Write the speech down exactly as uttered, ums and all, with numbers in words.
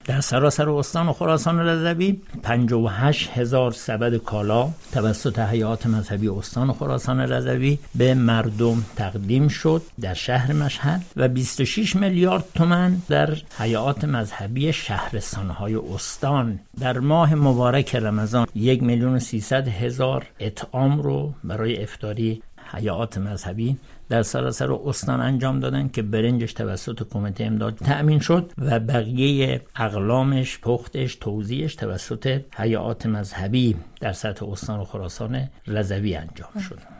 در سراسر استان خراسان رضوی پنجاه و هشت هزار سبد کالا توسط هیئات مذهبی استان خراسان رضوی به مردم تقدیم شد در شهر مشهد و بیست و شش میلیارد تومان در هیئات مذهبی شهرستان‌های استان. در ماه مبارک رمضان یک میلیون و سیصد هزار اطعام رو برای افطاری هیئات مذهبی در سراسر استان انجام دادن که برنجش توسط کمیته امداد تأمین شد و بقیه اقلامش، پختش، توزیعش توسط هیئات مذهبی در سطح استان خراسان رضوی انجام شد.